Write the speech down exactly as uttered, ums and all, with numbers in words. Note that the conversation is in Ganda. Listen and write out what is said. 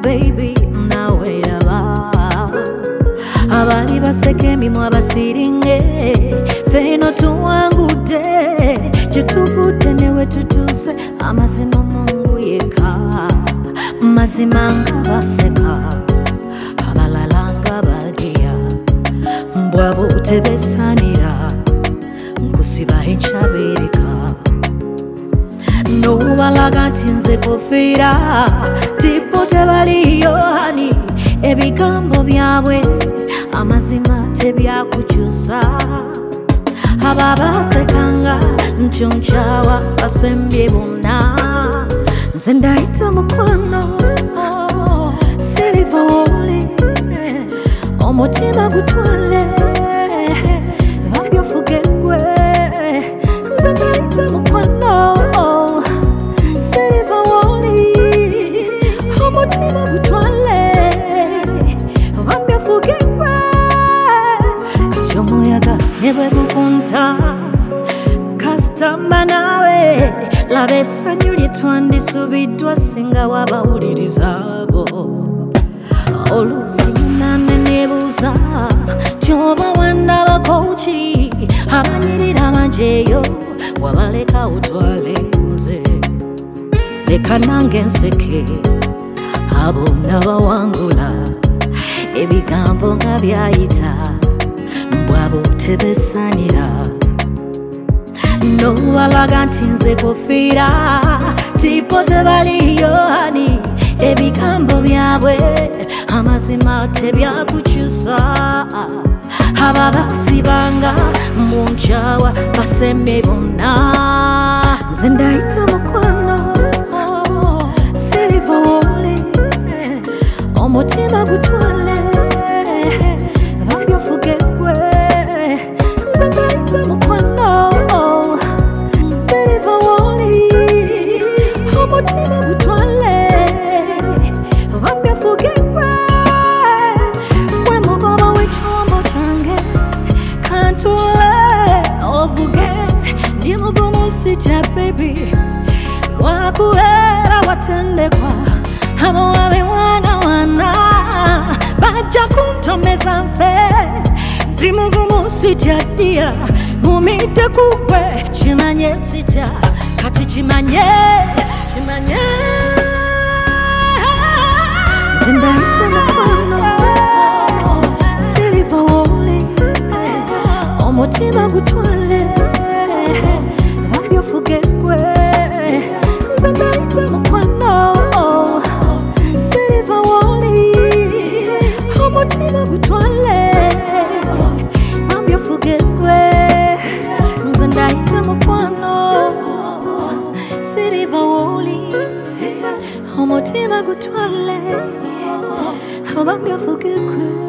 baby nawe raba abali baseke emimwa basiringe feno tuwangude kituvude newe tutuse amazima Mungu yeka mazima nga baseka abalalanga bagia mbwabo tebesanira nkusiba enchabirika no balaga ntinze kufira tipo tebaliyo hani ebigambo byabwe amazima tebyakukyusa ababasekanga ntyonchawa basembye bonna nze ndayita mukwano siriva woli omutima gutwale bambyofuge gwe nze ndayita mukwano siriva woli omutima gutwale bambyofuge gwe kati omuyaga ne bwe gukunta kasitamba nawe laba essanyu lye twandisubiddwa singa wabawuliriza abo oluusi munanne neebuuza tyoba wandabako ki abanyirira banjeeyo wabaleka otwale nze leka nange nseke abo nabawangula ebigambo nga byayita mbwabo tebesanira no balaga nti nze kufiira tipo tebaliyo hani ebigambo byabwe amazima tebyakukyusa ababasibanga mu nkyawa basembye bonna nze ndayita mukwano siriva woli omutima gutwale bambyofuge gwe nze ndayita mukwano siriva woli omutima gutwale bambyofuge gwe gwe mugoba w'ekyombo kyange kantule ovuge ndi mugumu sitya baby lwakubeera watendekwa abo abewana wana bajja kuntomeza nfe ndi mugumu sitya ddiya mumidde kugwe kimanye sitya kati kimanye kimanye nze ndayita mukwano siriva woli omutima gutwale bambyofuge gwe nze ndayita mukwano siriva woli omutima gutwale bambyofuge gwe nze ndayita mukwano siriva woli omutima gutwale bambyofuge gwe